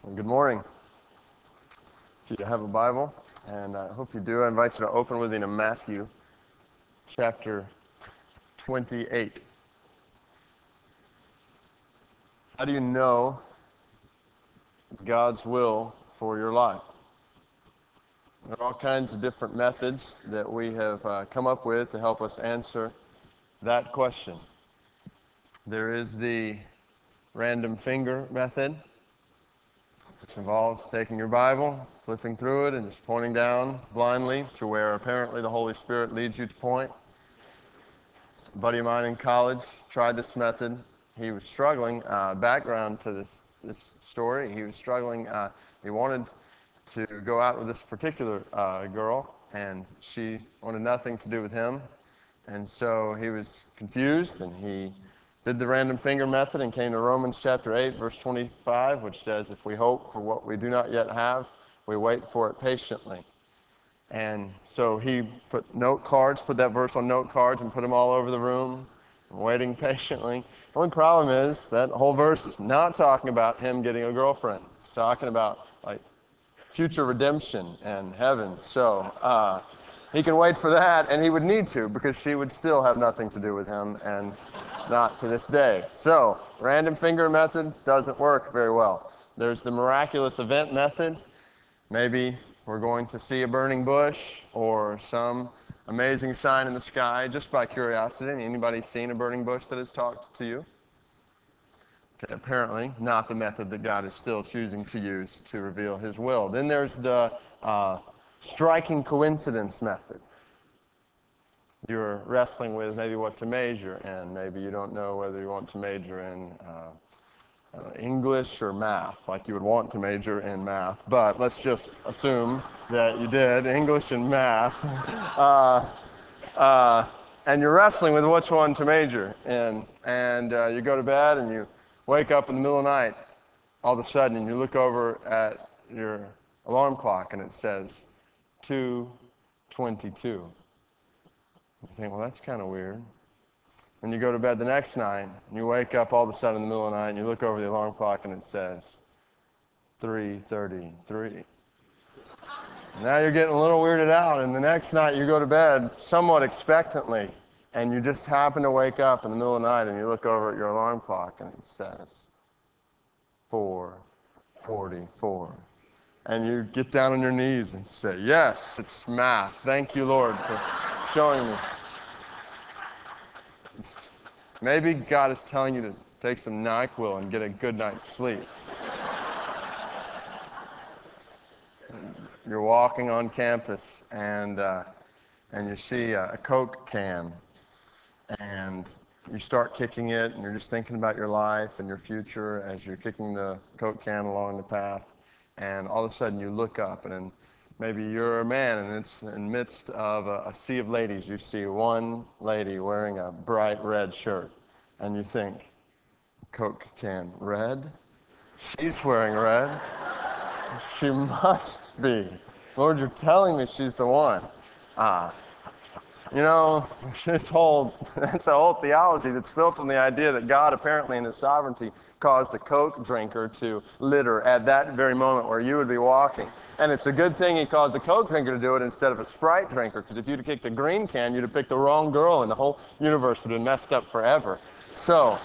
Well, good morning. If you have a Bible, and I hope you do, I invite you to open with me to Matthew chapter 28. How do you know God's will for your life? There are all kinds of different methods that we have come up with to help us answer that question. There is the random finger method, which involves taking your Bible, flipping through it, and just pointing down blindly to where apparently the Holy Spirit leads you to point. A buddy of mine in college tried this method. He was struggling. Background to this story, he was struggling. He wanted to go out with this particular girl, and she wanted nothing to do with him. And so he was confused, and he did the random finger method and came to Romans chapter 8, verse 25, which says, if we hope for what we do not yet have, we wait for it patiently. And so he put that verse on note cards and put them all over the room, waiting patiently. The only problem is that whole verse is not talking about him getting a girlfriend. It's talking about future redemption and heaven. So he can wait for that, and he would need to, because she would still have nothing to do with him, and not to this day. So, random finger method doesn't work very well. There's the miraculous event method. Maybe we're going to see a burning bush or some amazing sign in the sky just by curiosity. Anybody seen a burning bush that has talked to you? Okay, apparently not the method that God is still choosing to use to reveal His will. Then there's the striking coincidence method. You're wrestling with maybe what to major in. Maybe you don't know whether you want to major in English or math, like you would want to major in math. But let's just assume that you did English and math. And you're wrestling with which one to major in. And you go to bed and you wake up in the middle of the night all of a sudden and you look over at your alarm clock and it says 2:22. You think, well, that's kind of weird. And you go to bed the next night, and you wake up all of a sudden in the middle of the night, and you look over the alarm clock, and it says 3:33. Now you're getting a little weirded out, and the next night you go to bed somewhat expectantly, and you just happen to wake up in the middle of the night, and you look over at your alarm clock, and it says 4:44. And you get down on your knees and say, yes, it's math. Thank you, Lord, for showing me. Maybe God is telling you to take some NyQuil and get a good night's sleep. You're walking on campus and you see a Coke can and you start kicking it and you're just thinking about your life and your future as you're kicking the Coke can along the path, and all of a sudden you look up and maybe you're a man and it's in the midst of a sea of ladies. You see one lady wearing a bright red shirt and you think, Coke can red? She's wearing red. She must be. Lord, you're telling me she's the one. That's a whole theology that's built on the idea that God apparently in His sovereignty caused a Coke drinker to litter at that very moment where you would be walking. And it's a good thing He caused a Coke drinker to do it instead of a Sprite drinker, because if you'd have kicked a green can, you'd have picked the wrong girl and the whole universe would have been messed up forever. So,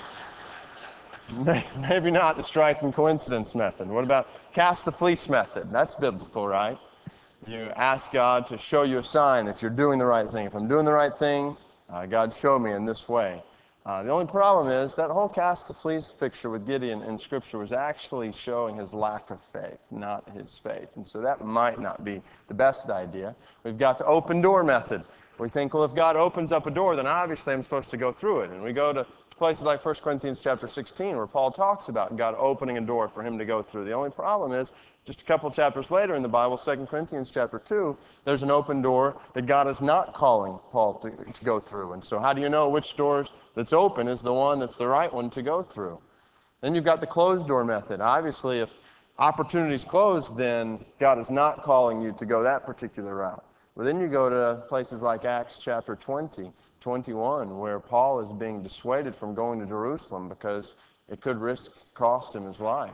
maybe not the striking coincidence method. What about cast the fleece method? That's biblical, right? You ask God to show you a sign if you're doing the right thing. If I'm doing the right thing, God, show me in this way. The only problem is that whole cast the fleece picture with Gideon in Scripture was actually showing his lack of faith, not his faith. And so that might not be the best idea. We've got the open door method. We think, well, if God opens up a door, then obviously I'm supposed to go through it. And we go to places like 1 Corinthians chapter 16, where Paul talks about God opening a door for him to go through. The only problem is, just a couple chapters later in the Bible, 2 Corinthians chapter 2, there's an open door that God is not calling Paul to go through. And so how do you know which door that's open is the one that's the right one to go through? Then you've got the closed door method. Obviously, if opportunity's closed, then God is not calling you to go that particular route. But then you go to places like Acts chapter 20, 21, where Paul is being dissuaded from going to Jerusalem because it could cost him his life.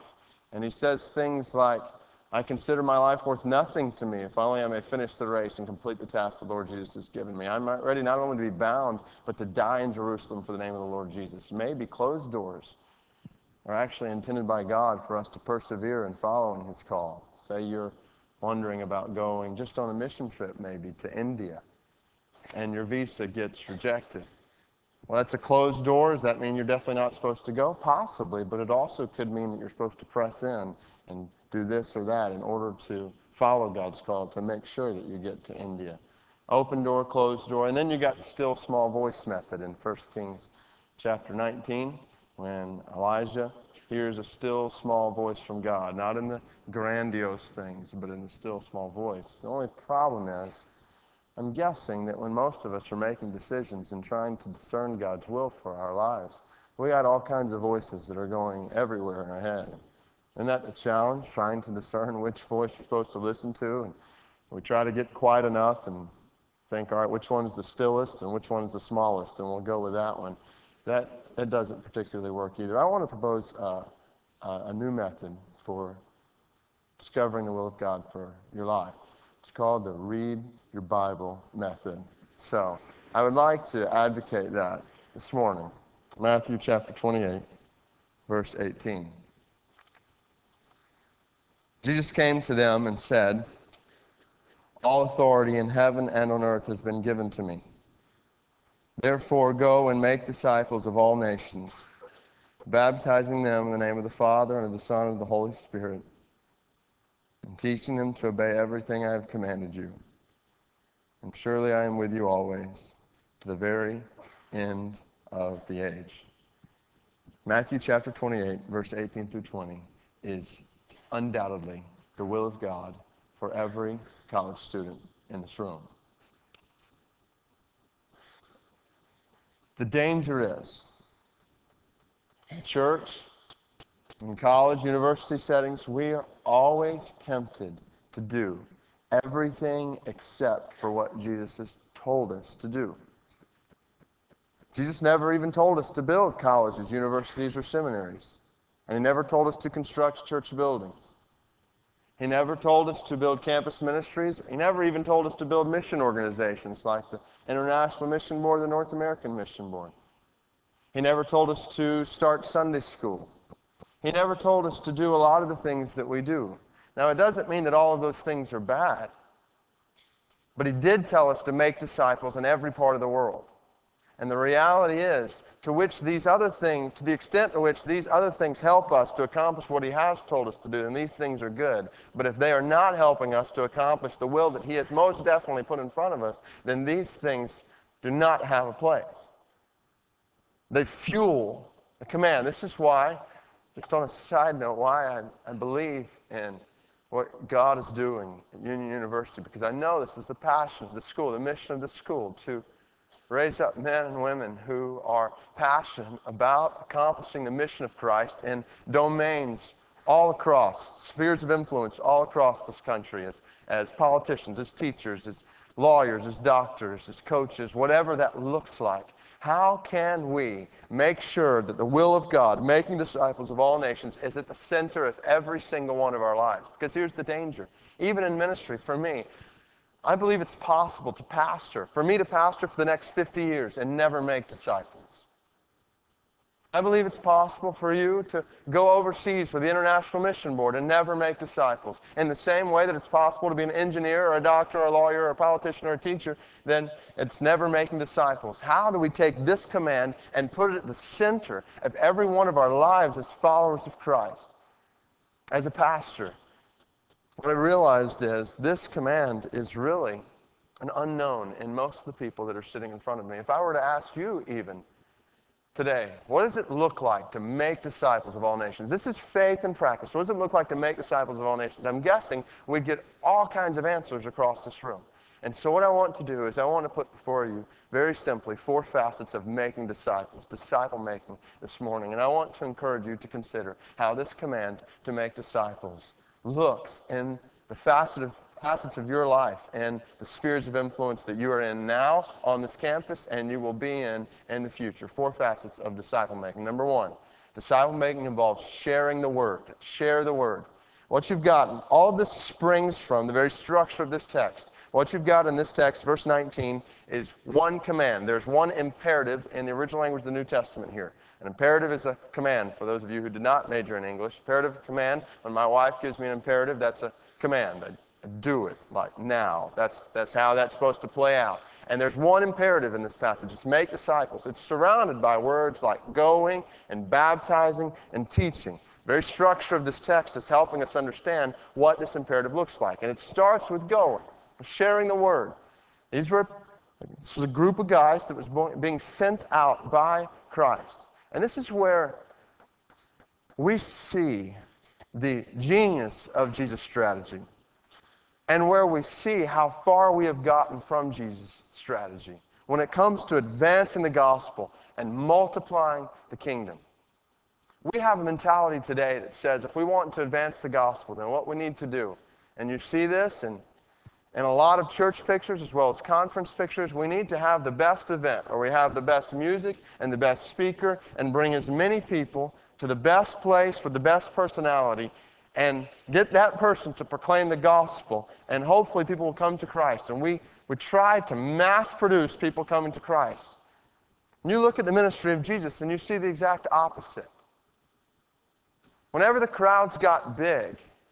And he says things like, I consider my life worth nothing to me if only I may finish the race and complete the task the Lord Jesus has given me. I'm ready not only to be bound, but to die in Jerusalem for the name of the Lord Jesus. Maybe closed doors are actually intended by God for us to persevere in following his call. Say you're wondering about going just on a mission trip maybe to India, and your visa gets rejected. Well, that's a closed door. Does that mean you're definitely not supposed to go? Possibly, but it also could mean that you're supposed to press in and do this or that in order to follow God's call to make sure that you get to India. Open door, closed door. And then you got the still small voice method in 1 Kings chapter 19 when Elijah hears a still small voice from God, not in the grandiose things, but in the still small voice. The only problem is, I'm guessing that when most of us are making decisions and trying to discern God's will for our lives, we got all kinds of voices that are going everywhere in our head. Isn't that the challenge, trying to discern which voice you're supposed to listen to? And we try to get quiet enough and think, all right, which one is the stillest and which one is the smallest, and we'll go with that one. That doesn't particularly work either. I want to propose a new method for discovering the will of God for your life. It's called the Read Your Bible method. So I would like to advocate that this morning. Matthew chapter 28, verse 18. Jesus came to them and said, all authority in heaven and on earth has been given to me. Therefore go and make disciples of all nations, baptizing them in the name of the Father and of the Son and of the Holy Spirit, and teaching them to obey everything I have commanded you. And surely I am with you always, to the very end of the age. Matthew chapter 28, verse 18 through 20, is undoubtedly the will of God for every college student in this room. The danger is, in church, in college, university settings, we are always tempted to do everything except for what Jesus has told us to do. Jesus never even told us to build colleges, universities, or seminaries. And he never told us to construct church buildings. He never told us to build campus ministries. He never even told us to build mission organizations like the International Mission Board, the North American Mission Board. He never told us to start Sunday school. He never told us to do a lot of the things that we do. Now, it doesn't mean that all of those things are bad, but he did tell us to make disciples in every part of the world. And the reality is, to the extent to which these other things help us to accomplish what he has told us to do, then these things are good. But if they are not helping us to accomplish the will that he has most definitely put in front of us, then these things do not have a place. They fuel the command. This is why, just on a side note, why I believe in what God is doing at Union University, because I know this is the passion of the school, the mission of the school, to raise up men and women who are passionate about accomplishing the mission of Christ in domains all across, spheres of influence all across this country, as politicians, as teachers, as lawyers, as doctors, as coaches, whatever that looks like. How can we make sure that the will of God, making disciples of all nations, is at the center of every single one of our lives? Because here's the danger. Even in ministry, for me, I believe it's possible to pastor, for me to pastor for the next 50 years and never make disciples. I believe it's possible for you to go overseas for the International Mission Board and never make disciples. In the same way that it's possible to be an engineer or a doctor or a lawyer or a politician or a teacher, then it's never making disciples. How do we take this command and put it at the center of every one of our lives as followers of Christ? As a pastor, what I realized is this command is really an unknown in most of the people that are sitting in front of me. If I were to ask you even today, what does it look like to make disciples of all nations? This is faith and practice. What does it look like to make disciples of all nations? I'm guessing we'd get all kinds of answers across this room. And so what I want to do is I want to put before you, very simply, 4 facets of making disciples, disciple making this morning. And I want to encourage you to consider how this command to make disciples looks in the facets of your life and the spheres of influence that you are in now on this campus and you will be in the future. 4 facets of disciple making. Number 1, Disciple making involves sharing the word. Share the word. What you've got, all of this springs from the very structure of this text. What you've got in this text, verse 19, is one command. There's one imperative in the original language of the New Testament here. An imperative is a command, for those of you who did not major in English. Imperative, command. When my wife gives me an imperative, that's a command. I do it, like now. That's how that's supposed to play out. And there's one imperative in this passage. It's make disciples. It's surrounded by words like going and baptizing and teaching. The very structure of this text is helping us understand what this imperative looks like. And it starts with going, sharing the word. This was a group of guys that was being sent out by Christ. And this is where we see the genius of Jesus' strategy, and where we see how far we have gotten from Jesus' strategy when it comes to advancing the gospel and multiplying the kingdom. We have a mentality today that says if we want to advance the gospel, then what we need to do, and you see this in a lot of church pictures as well as conference pictures, we need to have the best event, or we have the best music and the best speaker, and bring as many people to the best place with the best personality, and get that person to proclaim the gospel, and hopefully people will come to Christ. And we try to mass produce people coming to Christ. And you look at the ministry of Jesus and you see the exact opposite. Whenever the crowds got big,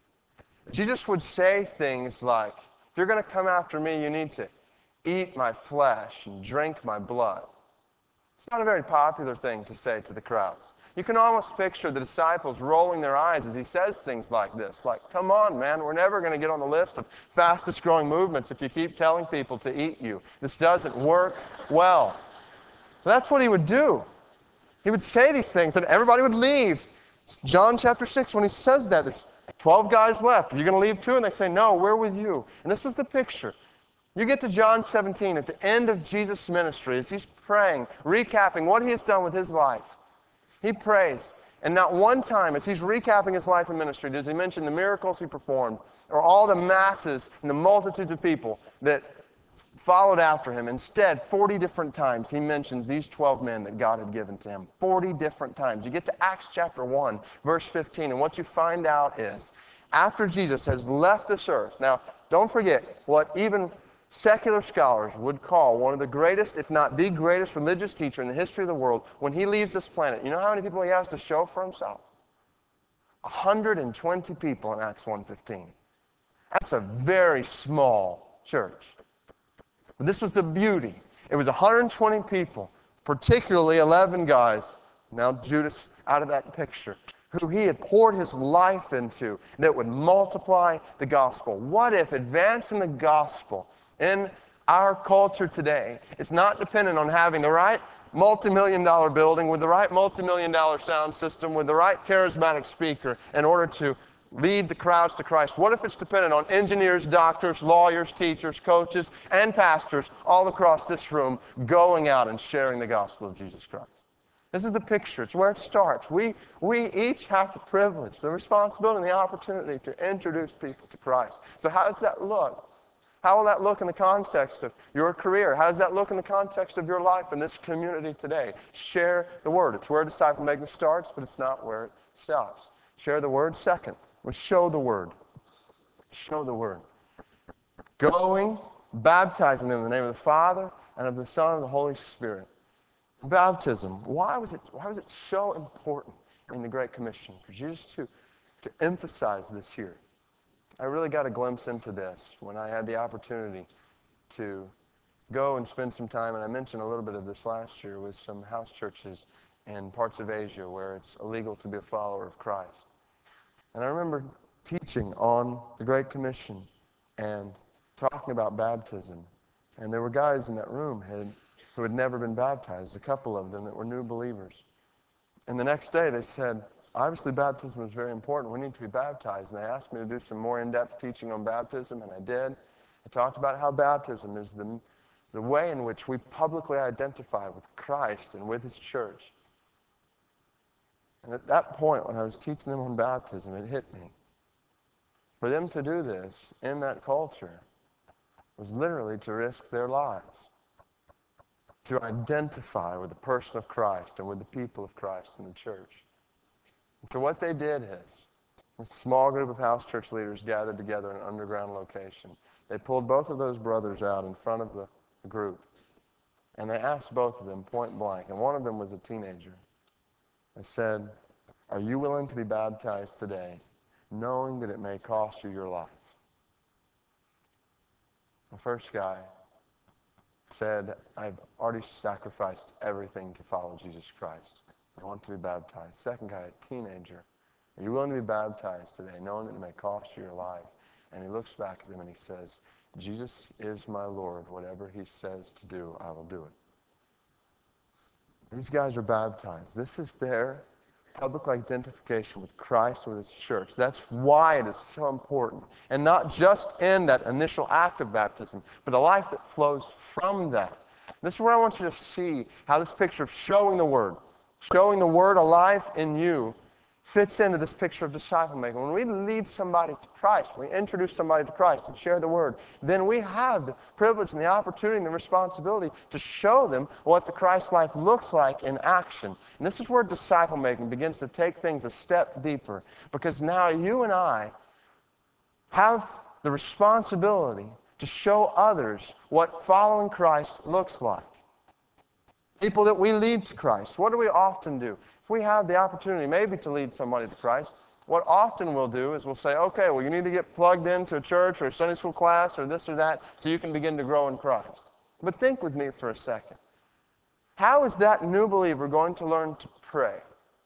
Jesus would say things like, if you're going to come after me, you need to eat my flesh and drink my blood. It's not a very popular thing to say to the crowds. You can almost picture the disciples rolling their eyes as he says things like this. Like, come on, man, we're never going to get on the list of fastest growing movements if you keep telling people to eat you. This doesn't work well. That's what he would do. He would say these things and everybody would leave. John chapter 6, when he says that, there's 12 guys left. Are you going to leave too? And they say, no, we're with you. And this was the picture. You get to John 17 at the end of Jesus' ministry as he's praying, recapping what he has done with his life. He prays, and not one time as he's recapping his life and ministry does he mention the miracles he performed or all the masses and the multitudes of people that followed after him. Instead, 40 different times he mentions these 12 men that God had given to him. 40 different times. You get to Acts chapter 1, verse 15, and what you find out is after Jesus has left this earth, now don't forget what even secular scholars would call one of the greatest, if not the greatest religious teacher in the history of the world, when he leaves this planet, you know how many people he has to show for himself? 120 people in Acts 1:15. That's a very small church. But this was the beauty. It was 120 people, particularly 11 guys, now Judas out of that picture, who he had poured his life into that would multiply the gospel. What if advancing the gospel in our culture today is not dependent on having the right multi-million-dollar building with the right multi-million-dollar sound system with the right charismatic speaker in order to lead the crowds to Christ? What if it's dependent on engineers, doctors, lawyers, teachers, coaches, and pastors all across this room going out and sharing the gospel of Jesus Christ? This is the picture. It's where it starts. We each have the privilege, the responsibility, and the opportunity to introduce people to Christ. So how does that look? How will that look in the context of your career? How does that look in the context of your life in this community today? Share the word. It's where disciple making starts, but it's not where it stops. Share the word. Second, show the word. Show the word. Going, baptizing them in the name of the Father and of the Son and of the Holy Spirit. Baptism. Why was it so important in the Great Commission for Jesus to emphasize this here? I really got a glimpse into this when I had the opportunity to go and spend some time, and I mentioned a little bit of this last year, with some house churches in parts of Asia where it's illegal to be a follower of Christ. And I remember teaching on the Great Commission and talking about baptism. And there were guys in that room who had never been baptized, a couple of them that were new believers. And the next day they said, obviously baptism is very important. We need to be baptized. And they asked me to do some more in-depth teaching on baptism, and I did. I talked about how baptism is the way in which we publicly identify with Christ and with His church. And at that point, when I was teaching them on baptism, it hit me. For them to do this in that culture was literally to risk their lives, to identify with the person of Christ and with the people of Christ in the church. So what they did is, a small group of house church leaders gathered together in an underground location. They pulled both of those brothers out in front of the group, and they asked both of them point blank, and one of them was a teenager. They said, "Are you willing to be baptized today, knowing that it may cost you your life?" The first guy said, "I've already sacrificed everything to follow Jesus Christ. I want to be baptized." Second guy, a teenager, "Are you willing to be baptized today, knowing that it may cost you your life?" And he looks back at them and he says, "Jesus is my Lord. Whatever he says to do, I will do it." These guys are baptized. This is their public identification with Christ, with his church. That's why it is so important. And not just in that initial act of baptism, but the life that flows from that. This is where I want you to see how this picture of showing the Word alive in you, fits into this picture of disciple making. When we lead somebody to Christ, we introduce somebody to Christ and share the Word, then we have the privilege and the opportunity and the responsibility to show them what the Christ life looks like in action. And this is where disciple making begins to take things a step deeper, because now you and I have the responsibility to show others what following Christ looks like. People that we lead to Christ, what do we often do? If we have the opportunity maybe to lead somebody to Christ, what often we'll do is we'll say, okay, well, you need to get plugged into a church or a Sunday school class or this or that so you can begin to grow in Christ. But think with me for a second. How is that new believer going to learn to pray?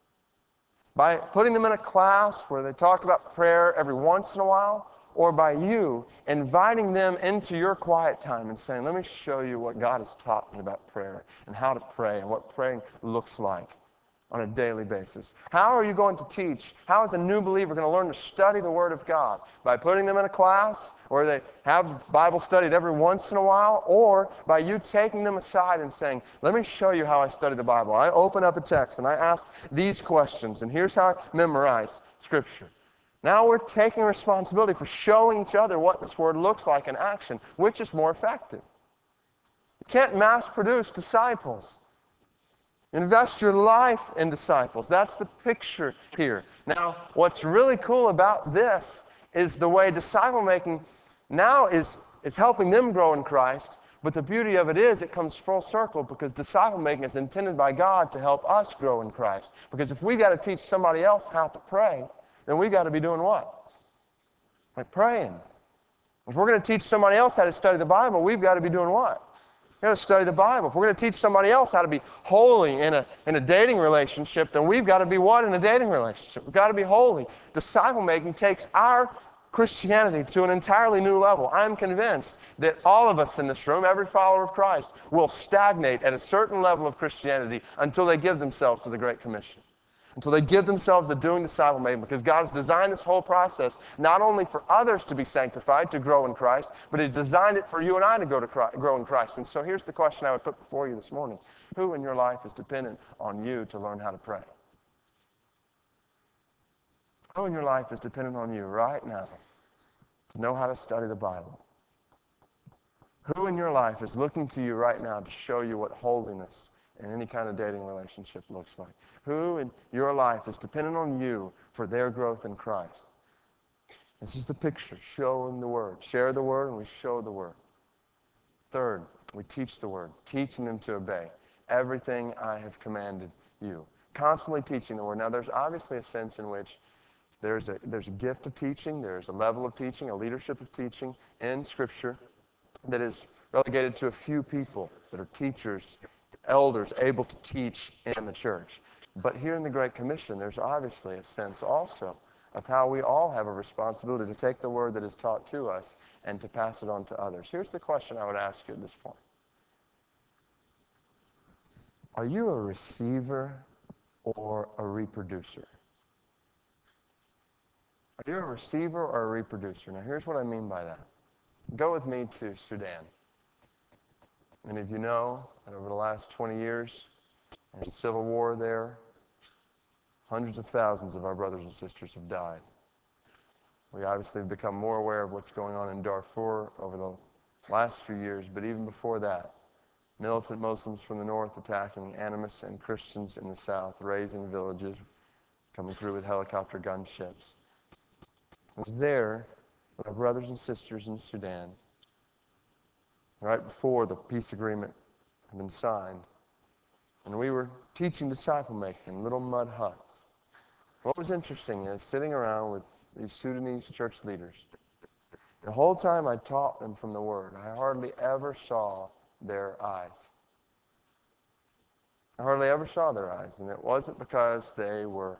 By putting them in a class where they talk about prayer every once in a while? Or by you inviting them into your quiet time and saying, let me show you what God has taught me about prayer and how to pray and what praying looks like on a daily basis? How are you going to teach? How is a new believer going to learn to study the Word of God? By putting them in a class where they have Bible studied every once in a while, or by you taking them aside and saying, let me show you how I study the Bible. I open up a text and I ask these questions, and here's how I memorize Scripture. Now we're taking responsibility for showing each other what this Word looks like in action. Which is more effective? You can't mass produce disciples. Invest your life in disciples. That's the picture here. Now, what's really cool about this is the way disciple making now is helping them grow in Christ. But the beauty of it is it comes full circle, because disciple making is intended by God to help us grow in Christ. Because if we got to teach somebody else how to pray, then we got to be doing what? Like praying. If we're going to teach somebody else how to study the Bible, we've got to be doing what? We've got to study the Bible. If we're going to teach somebody else how to be holy in a dating relationship, then we've got to be what in a dating relationship? We've got to be holy. Disciple making takes our Christianity to an entirely new level. I'm convinced that all of us in this room, every follower of Christ, will stagnate at a certain level of Christianity until they give themselves to the Great Commission. Until they give themselves to doing disciple making, because God has designed this whole process not only for others to be sanctified, to grow in Christ, but He's designed it for you and I to grow in Christ. And so here's the question I would put before you this morning. Who in your life is dependent on you to learn how to pray? Who in your life is dependent on you right now to know how to study the Bible? Who in your life is looking to you right now to show you what holiness in any kind of dating relationship looks like? Who in your life is dependent on you for their growth in Christ? This is the picture. Show them the Word. Share the Word, and we show the Word. Third, we teach the Word, teaching them to obey everything I have commanded you. Constantly teaching the Word. Now, there's obviously a sense in which there's a gift of teaching, there's a level of teaching, a leadership of teaching in Scripture that is relegated to a few people that are teachers, elders, able to teach in the church. But here in the Great Commission, there's obviously a sense also of how we all have a responsibility to take the Word that is taught to us and to pass it on to others. Here's the question I would ask you at this point. Are you a receiver or a reproducer? Are you a receiver or a reproducer? Now, here's what I mean by that. Go with me to Sudan. Many of you know that over the last 20 years, there's a civil war there. Hundreds of thousands of our brothers and sisters have died. We obviously have become more aware of what's going on in Darfur over the last few years, but even before that, militant Muslims from the north attacking animists and Christians in the south, razing villages, coming through with helicopter gunships. I was there with our brothers and sisters in Sudan right before the peace agreement had been signed. And we were teaching disciple making in little mud huts. What was interesting is sitting around with these Sudanese church leaders. The whole time I taught them from the Word, I hardly ever saw their eyes. I hardly ever saw their eyes, and it wasn't because they were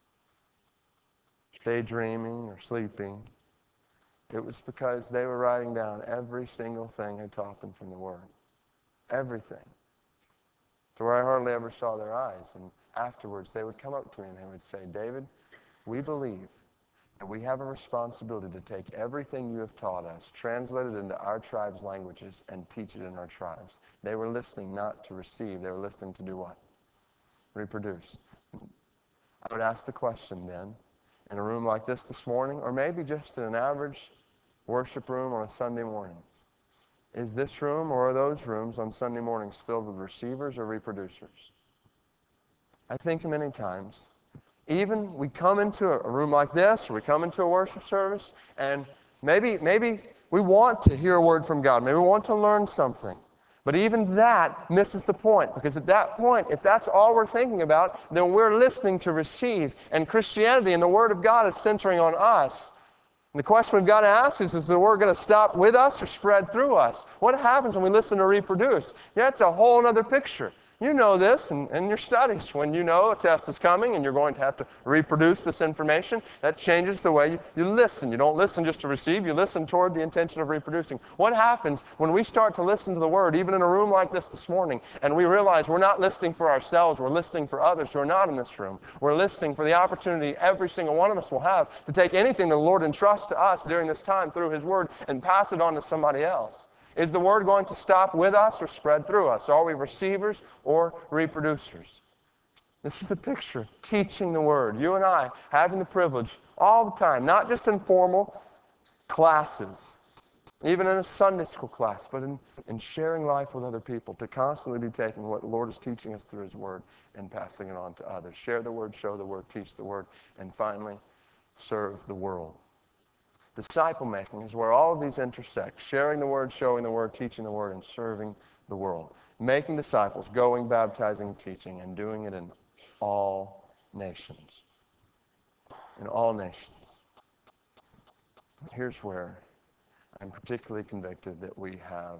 daydreaming or sleeping. It was because they were writing down every single thing I taught them from the Word. Everything. To where I hardly ever saw their eyes. And afterwards, they would come up to me and they would say, David, we believe that we have a responsibility to take everything you have taught us, translate it into our tribe's languages, and teach it in our tribes. They were listening not to receive. They were listening to do what? Reproduce. I would ask the question then, in a room like this morning, or maybe just in an average worship room on a Sunday morning, is this room or are those rooms on Sunday mornings filled with receivers or reproducers? I think many times, even we come into a room like this, or we come into a worship service, and maybe we want to hear a word from God. Maybe we want to learn something. But even that misses the point, because at that point, if that's all we're thinking about, then we're listening to receive. And Christianity and the Word of God is centering on us. And the question we've got to ask is the Word going to stop with us or spread through us? What happens when we listen to reproduce? Yeah, it's a whole other picture. You know this in your studies. When you know a test is coming and you're going to have to reproduce this information, that changes the way you listen. You don't listen just to receive. You listen toward the intention of reproducing. What happens when we start to listen to the Word, even in a room like this morning, and we realize we're not listening for ourselves, we're listening for others who are not in this room. We're listening for the opportunity every single one of us will have to take anything the Lord entrusts to us during this time through His Word and pass it on to somebody else. Is the Word going to stop with us or spread through us? Are we receivers or reproducers? This is the picture of teaching the Word. You and I having the privilege all the time, not just in formal classes, even in a Sunday school class, but in sharing life with other people, to constantly be taking what the Lord is teaching us through His Word and passing it on to others. Share the Word, show the Word, teach the Word, and finally, serve the world. Disciple making is where all of these intersect: sharing the Word, showing the Word, teaching the Word, and serving the world. Making disciples, going, baptizing, teaching, and doing it in all nations. In all nations. Here's where I'm particularly convicted that we've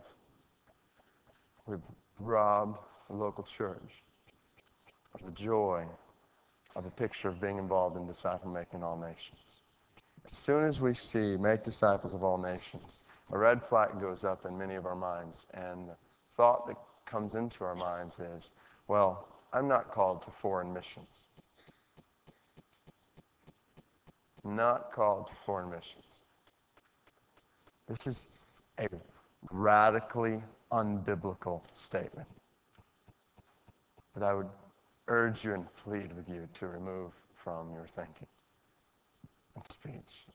robbed the local church of the joy of the picture of being involved in disciple making in all nations. As soon as we see make disciples of all nations, a red flag goes up in many of our minds, and the thought that comes into our minds is, well, I'm not called to foreign missions. Not called to foreign missions. This is a radically unbiblical statement that I would urge you and plead with you to remove from your thinking and speech.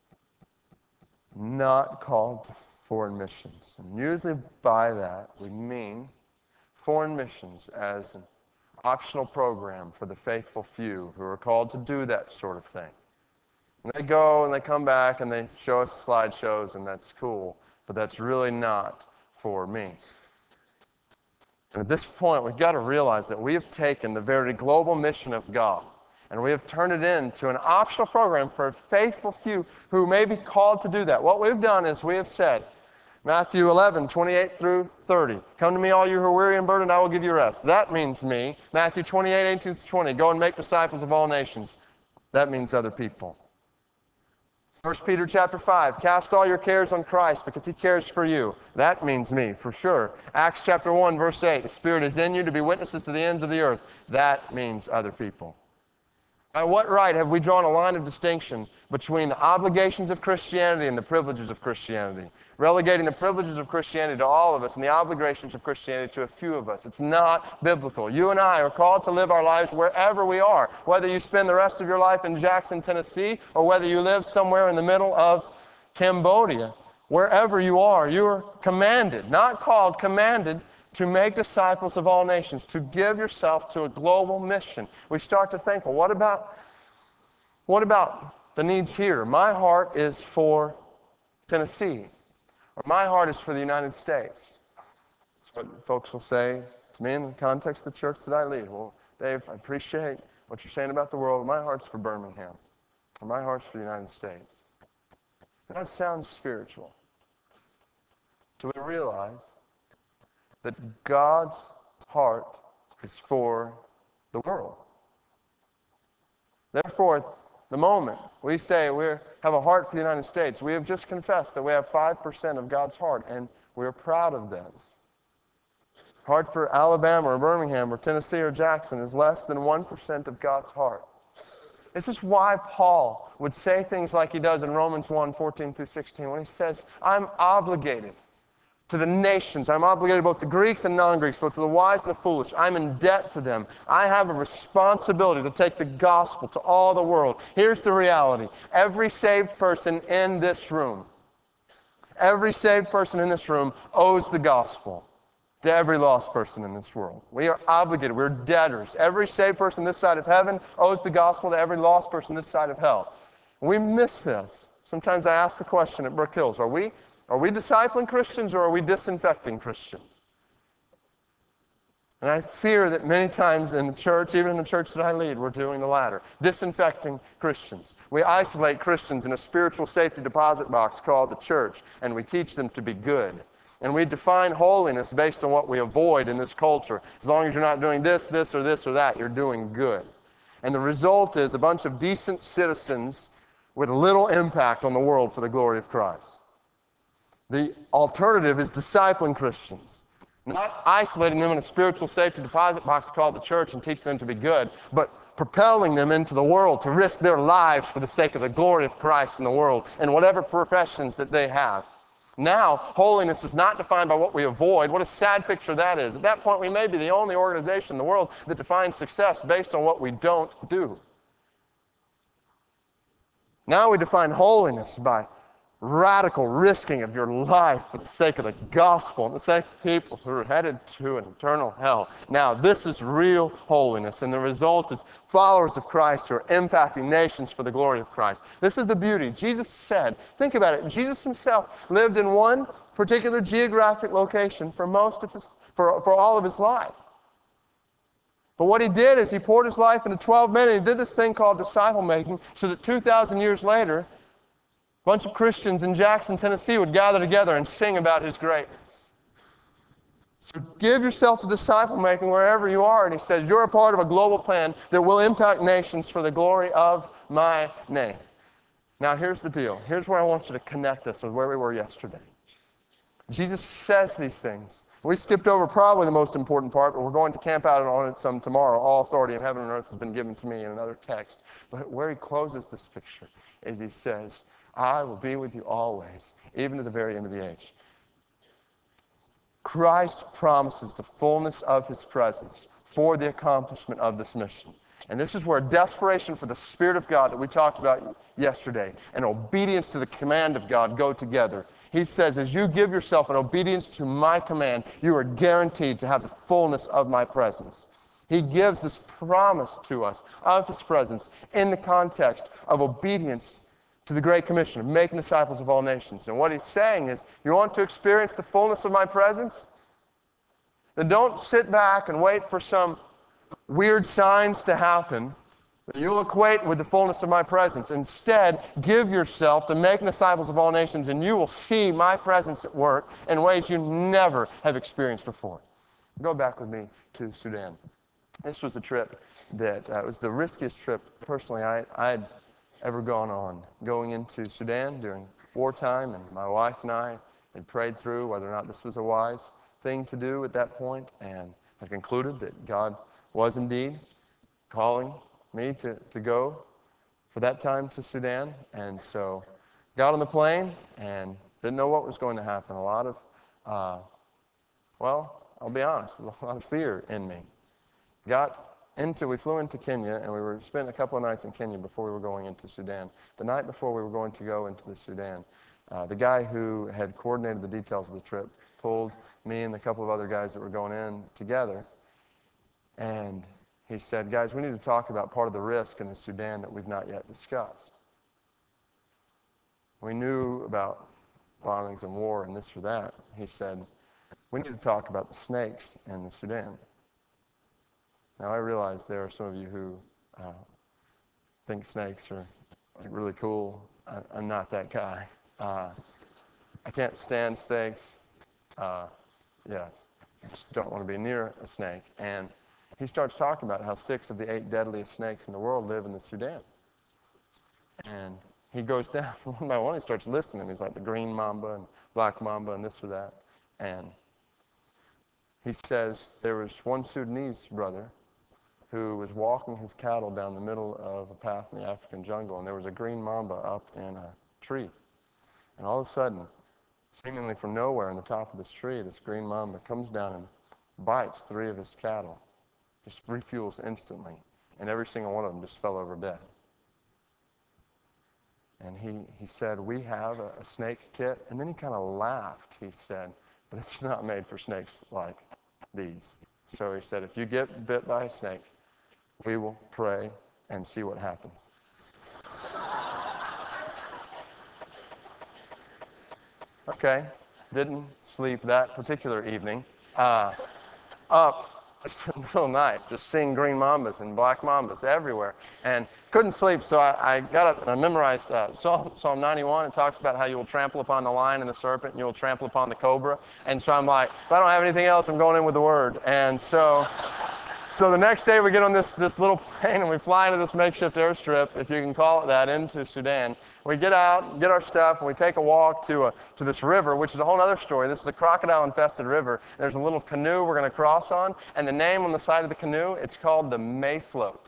Not called to foreign missions. And usually by that we mean foreign missions as an optional program for the faithful few who are called to do that sort of thing. And they go and they come back and they show us slideshows, and that's cool, but that's really not for me. And at this point, we've got to realize that we have taken the very global mission of God and we have turned it into an optional program for a faithful few who may be called to do that. What we've done is we have said, Matthew 11, 28 through 30. Come to me, all you who are weary and burdened, I will give you rest. That means me. Matthew 28, 18 through 20. Go and make disciples of all nations. That means other people. 1 Peter chapter 5, cast all your cares on Christ because He cares for you. That means me, for sure. Acts chapter 1, verse 8, the Spirit is in you to be witnesses to the ends of the earth. That means other people. By what right have we drawn a line of distinction between the obligations of Christianity and the privileges of Christianity? Relegating the privileges of Christianity to all of us and the obligations of Christianity to a few of us. It's not biblical. You and I are called to live our lives wherever we are. Whether you spend the rest of your life in Jackson, Tennessee, or whether you live somewhere in the middle of Cambodia, wherever you are, you are commanded, not called, commanded, to make disciples of all nations, to give yourself to a global mission. We start to think, well, what about What about the needs here? My heart is for Tennessee, or my heart is for the United States. That's what folks will say to me in the context of the church that I lead. Well, Dave, I appreciate what you're saying about the world. My heart's for Birmingham, or my heart's for the United States. That sounds spiritual. So we realize that God's heart is for the world. Therefore, the moment we say we have a heart for the United States, we have just confessed that we have 5% of God's heart, and we're proud of this. Heart for Alabama or Birmingham or Tennessee or Jackson is less than 1% of God's heart. This is why Paul would say things like he does in Romans 1, 14 through 16, when he says, I'm obligated to the nations. I'm obligated both to Greeks and non-Greeks, both to the wise and the foolish. I'm in debt to them. I have a responsibility to take the gospel to all the world. Here's the reality. Every saved person in this room owes the gospel to every lost person in this world. We are obligated. We're debtors. Every saved person this side of heaven owes the gospel to every lost person this side of hell. We miss this. Sometimes I ask the question at Brook Hills, are we discipling Christians or are we disinfecting Christians? And I fear that many times in the church, even in the church that I lead, we're doing the latter, disinfecting Christians. We isolate Christians in a spiritual safety deposit box called the church, and we teach them to be good. And we define holiness based on what we avoid in this culture. As long as you're not doing this, this, or this, or that, you're doing good. And the result is a bunch of decent citizens with little impact on the world for the glory of Christ. The alternative is discipling Christians. Not isolating them in a spiritual safety deposit box called the church and teaching them to be good, but propelling them into the world to risk their lives for the sake of the glory of Christ in the world and whatever professions that they have. Now, holiness is not defined by what we avoid. What a sad picture that is. At that point, we may be the only organization in the world that defines success based on what we don't do. Now we define holiness by radical risking of your life for the sake of the gospel and the sake of people who are headed to an eternal hell. Now, this is real holiness, and the result is followers of Christ who are impacting nations for the glory of Christ. This is the beauty. Jesus said, think about it, Jesus himself lived in one particular geographic location for all of his life. But what he did is he poured his life into 12 men, and he did this thing called disciple making, so that 2,000 years later, a bunch of Christians in Jackson, Tennessee would gather together and sing about his greatness. So give yourself to disciple making wherever you are. And he says, you're a part of a global plan that will impact nations for the glory of my name. Now here's the deal. Here's where I want you to connect this with where we were yesterday. Jesus says these things. We skipped over probably the most important part, but we're going to camp out on it some tomorrow. All authority in heaven and earth has been given to me in another text. But where he closes this picture is he says, I will be with you always, even to the very end of the age. Christ promises the fullness of his presence for the accomplishment of this mission. And this is where desperation for the Spirit of God that we talked about yesterday and obedience to the command of God go together. He says, as you give yourself in obedience to my command, you are guaranteed to have the fullness of my presence. He gives this promise to us of his presence in the context of obedience to the Great Commission of making disciples of all nations. And what he's saying is, you want to experience the fullness of my presence? Then don't sit back and wait for some weird signs to happen that you'll equate with the fullness of my presence. Instead, give yourself to making disciples of all nations, and you will see my presence at work in ways you never have experienced before. Go back with me to Sudan. This was a trip that was the riskiest trip, personally, I'd ever gone on. Going into Sudan during wartime, and my wife and I had prayed through whether or not this was a wise thing to do at that point, and had concluded that God was indeed calling me to go for that time to Sudan. And so got on the plane and didn't know what was going to happen. A lot of, I'll be honest, a lot of fear in me. We flew into Kenya, and we spent a couple of nights in Kenya before we were going into Sudan. The night before we were going to go into the Sudan, the guy who had coordinated the details of the trip pulled me and a couple of other guys that were going in together, and he said, guys, we need to talk about part of the risk in the Sudan that we've not yet discussed. We knew about bombings and war and this or that. He said, we need to talk about the snakes in the Sudan. Now, I realize there are some of you who think snakes are really cool. I'm not that guy. I can't stand snakes. Yes, I just don't want to be near a snake. And he starts talking about how 6 of the 8 deadliest snakes in the world live in the Sudan. And he goes down one by one. He starts listing them. He's like the green mamba and black mamba and this or that. And he says there was one Sudanese brother who was walking his cattle down the middle of a path in the African jungle, and there was a green mamba up in a tree. And all of a sudden, seemingly from nowhere on the top of this tree, this green mamba comes down and bites 3 of his cattle, just refuels instantly, and every single one of them just fell over dead. And he said, we have a snake kit, and then he kind of laughed. He said, but it's not made for snakes like these. So he said, if you get bit by a snake, we will pray and see what happens. Okay, didn't sleep that particular evening. Up in the middle of the night, just seeing green mambas and black mambas everywhere, and couldn't sleep. So I got up and I memorized Psalm 91. It talks about how you will trample upon the lion and the serpent, and you will trample upon the cobra. And so I'm like, if I don't have anything else, I'm going in with the word. And so the next day we get on this little plane and we fly into this makeshift airstrip, if you can call it that, into Sudan. We get out, get our stuff, and we take a walk to this river, which is a whole other story. This is a crocodile-infested river. There's a little canoe we're going to cross on, and the name on the side of the canoe, it's called the Mayfloat.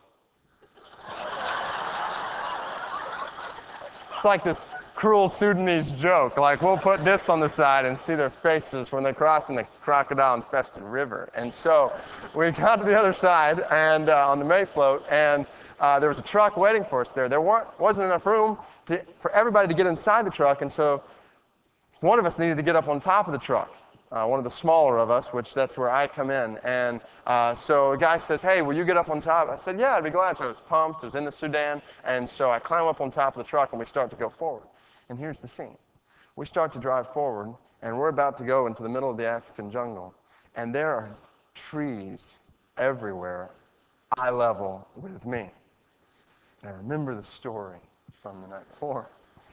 It's like this cruel Sudanese joke. Like, we'll put this on the side and see their faces when they're crossing the crocodile-infested river. And so we got to the other side and on the Mayfloat, and there was a truck waiting for us there. There wasn't enough room for everybody to get inside the truck, and so one of us needed to get up on top of the truck. One of the smaller of us, which that's where I come in. And so a guy says, hey, will you get up on top? I said, yeah, I'd be glad to. I was pumped. I was in the Sudan. And so I climb up on top of the truck, and we start to go forward. And here's the scene. We start to drive forward, and we're about to go into the middle of the African jungle. And there are trees everywhere, eye level with me. And I remember the story from the night before.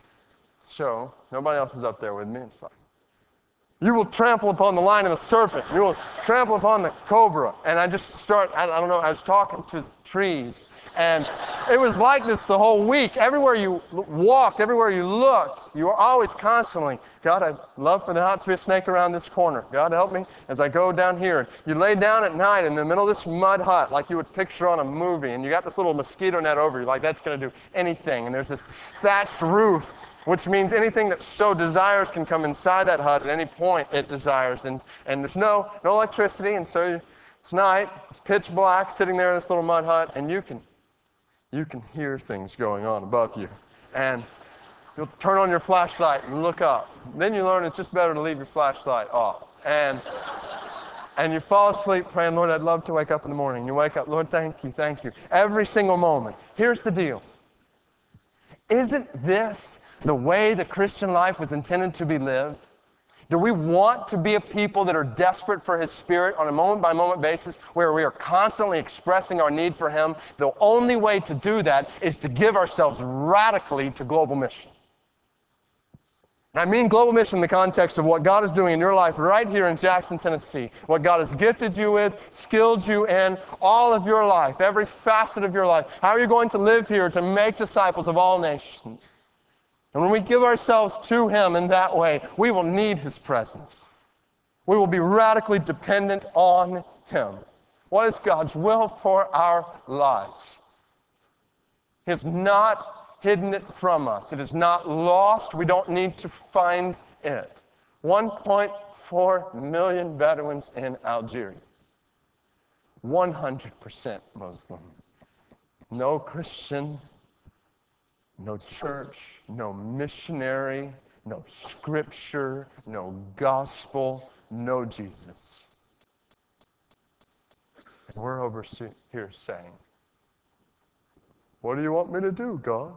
So nobody else is up there with me. It's like, you will trample upon the lion and the serpent. You will trample upon the cobra. And I just start, I don't know, I was talking to trees. And it was like this the whole week. Everywhere you walked, everywhere you looked, you were always constantly, God, I'd love for there not to be a snake around this corner. God, help me as I go down here. You lay down at night in the middle of this mud hut like you would picture on a movie. And you got this little mosquito net over you, like that's going to do anything. And there's this thatched roof, which means anything that so desires can come inside that hut at any point it desires. And there's no electricity, and so it's night, it's pitch black, sitting there in this little mud hut, and you can hear things going on above you. And you'll turn on your flashlight and look up. Then you learn it's just better to leave your flashlight off. And you fall asleep praying, Lord, I'd love to wake up in the morning. You wake up, Lord, thank you, thank you. Every single moment. Here's the deal. Isn't this the way the Christian life was intended to be lived? Do we want to be a people that are desperate for His Spirit on a moment-by-moment basis where we are constantly expressing our need for Him? The only way to do that is to give ourselves radically to global mission. And I mean global mission in the context of what God is doing in your life right here in Jackson, Tennessee. What God has gifted you with, skilled you in, all of your life, every facet of your life. How are you going to live here to make disciples of all nations? And when we give ourselves to Him in that way, we will need His presence. We will be radically dependent on Him. What is God's will for our lives? He has not hidden it from us. It is not lost. We don't need to find it. 1.4 million Bedouins in Algeria. 100% Muslim. No Christian. No church, no missionary, no scripture, no gospel, no Jesus. And we're over here saying, what do you want me to do, God?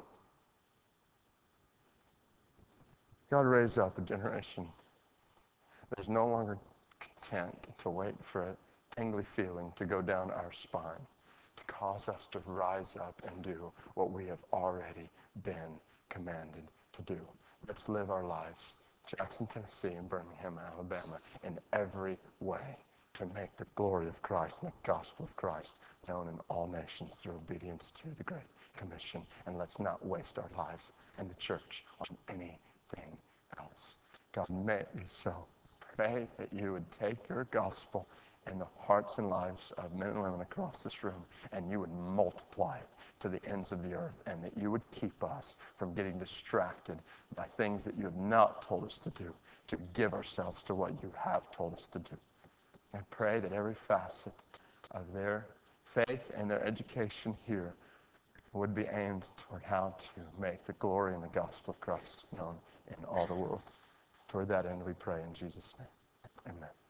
God raised up a generation that is no longer content to wait for a tingly feeling to go down our spine, to cause us to rise up and do what we have already been commanded to do. Let's live our lives, Jackson, Tennessee, and Birmingham, Alabama, in every way to make the glory of Christ and the gospel of Christ known in all nations through obedience to the Great Commission. And let's not waste our lives in the church on anything else. God, may it be so. Pray that you would take your gospel in the hearts and lives of men and women across this room, and you would multiply it to the ends of the earth, and that you would keep us from getting distracted by things that you have not told us to do, to give ourselves to what you have told us to do. I pray that every facet of their faith and their education here would be aimed toward how to make the glory and the gospel of Christ known in all the world. Toward that end we pray in Jesus' name. Amen.